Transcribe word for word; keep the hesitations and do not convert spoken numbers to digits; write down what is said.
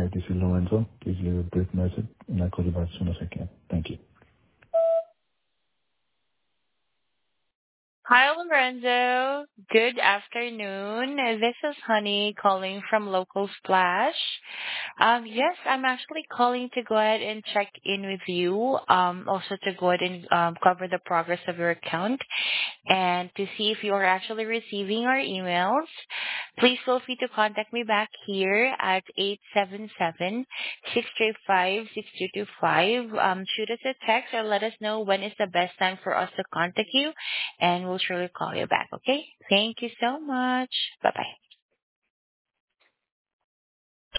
Hi, this is Lorenzo. Give you a brief message, and I'll call you back as soon as I can. Thank you. Hi, Lorenzo. Good afternoon. This is Honey calling from Local Splash. Um, yes, I'm actually calling to go ahead and check in with you. Um, also to go ahead and um, cover the progress of your account and to see if you are actually receiving our emails. Please feel free to contact me back here at eight seven seven, six three five, six two two five. Um, shoot us a text or let us know when is the best time for us to contact you, and we'll surely call you back, okay? Thank you so much. Bye-bye.